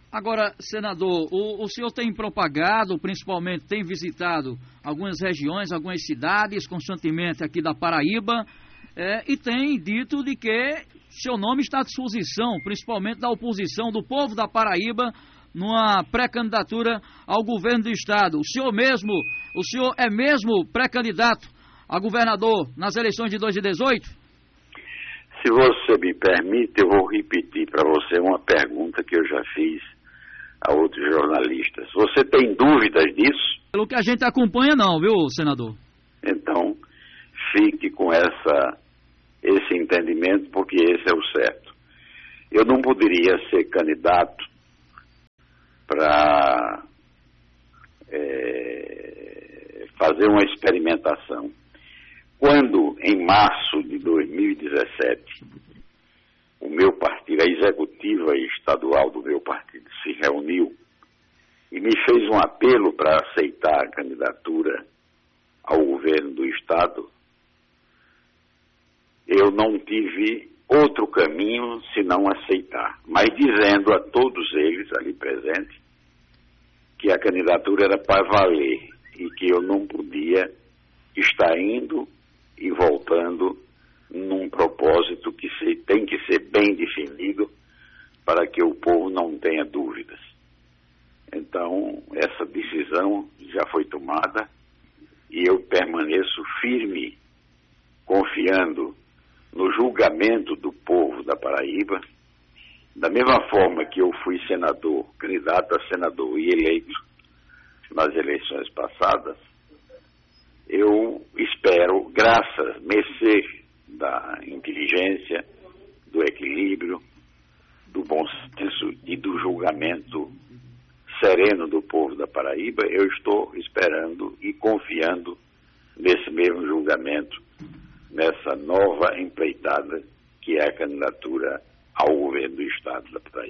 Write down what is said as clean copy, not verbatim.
Agora, senador, o senhor tem propagado, principalmente tem visitado algumas regiões, algumas cidades, constantemente aqui da Paraíba, e tem dito de que seu nome está à disposição, principalmente da oposição, do povo da Paraíba, numa pré-candidatura ao governo do estado. O senhor é mesmo pré-candidato a governador nas eleições de 2018? Se você me permite, eu vou repetir para você uma pergunta que eu já fiz a outros jornalistas. Você tem dúvidas disso? Pelo que a gente acompanha, não, viu, senador? Então, fique com esse entendimento, porque esse é o certo. Eu não poderia ser candidato para fazer uma experimentação. Quando, em março de 2017, o meu partido, a executiva estadual do meu partido, se reuniu e me fez um apelo para aceitar a candidatura ao governo do estado, eu não tive outro caminho senão aceitar, mas dizendo a todos eles ali presentes que a candidatura era para valer e que eu não podia estar indo e voltando num propósito que tem que ser bem definido para que o povo não tenha dúvidas. Então, essa decisão já foi tomada e eu permaneço firme, confiando no julgamento do povo da Paraíba, da mesma forma que eu fui senador, candidato a senador e eleito nas eleições passadas. Eu espero, graças, mercê da inteligência, do equilíbrio, do bom senso e do julgamento sereno do povo da Paraíba, eu estou esperando e confiando nesse mesmo julgamento, nessa nova empreitada que é a candidatura ao governo do estado da Paraíba.